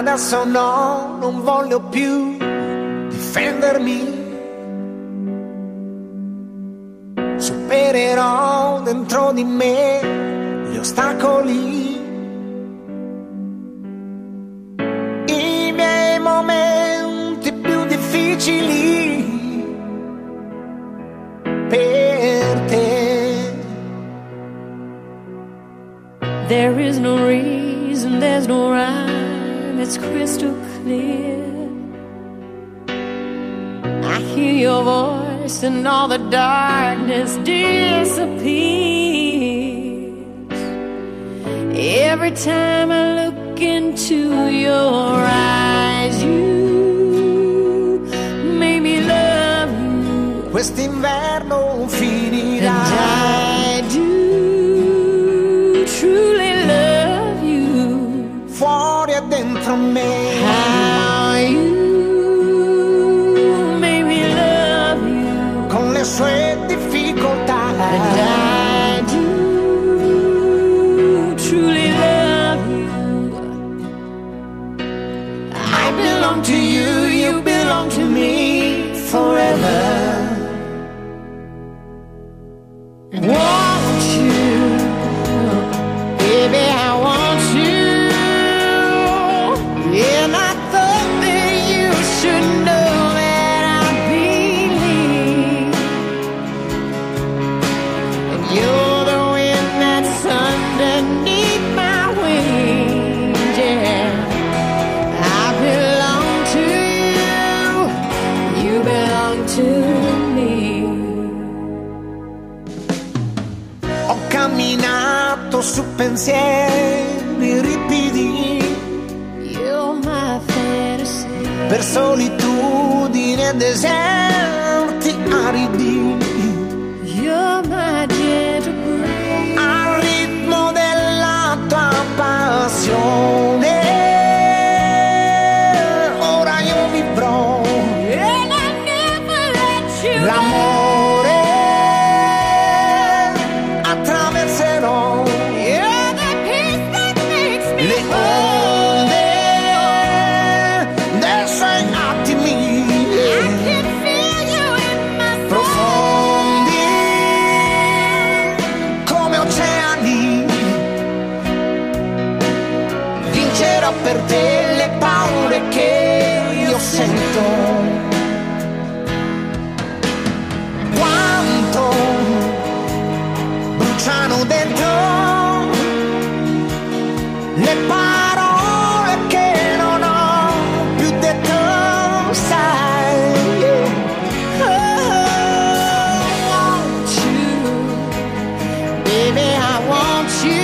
Adesso no, non voglio più difendermi. Supererò dentro di me gli ostacoli, i miei momenti più difficili per te. There is no reason, there's no rhyme, it's crystal clear. I hear your voice and all the darkness disappears. Every time I look into your eyes, you make me love you. Quest'inverno finirà. And I do truly love you. Fuori e dentro me. How you le sue difficoltà. And I do truly love you. I belong to you, you belong to me forever. Want you, baby, I want you. And I thought that you should know that I believe. You're the wind that's underneath my wings, yeah. I belong to you, you belong to me. Ho camminato su pensieri ripidi, You're my fantasy. per solitudini e deserti aridi. You're my gentle breeze. Al ritmo della tua passione, ora io vivrò And I never let you l'amore, attraverserò You're the peace that makes me le onde dei suoi attimi can feel you in my soul. profondi come oceani. Vincerò per te le paure che io sento. Quanto bruciano dentro le parole che non ho più detto, sai. Oh, want you, baby, I want you.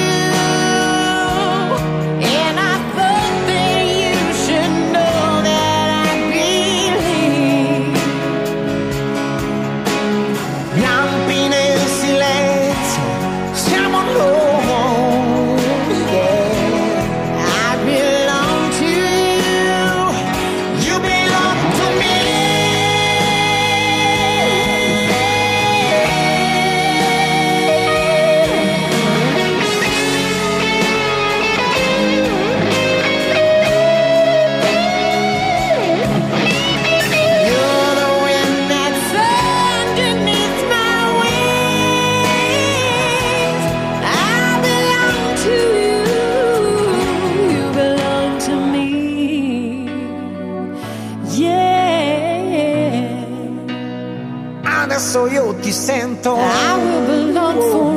And I thought that you should know that I believe. Lampi nel silenzio, siamo noi, yeah. I belong to You belong to me. You're the wind that's underneath my wings. I belong to you, you belong to me. Yeah, Adesso io ti sento. I will belong forever.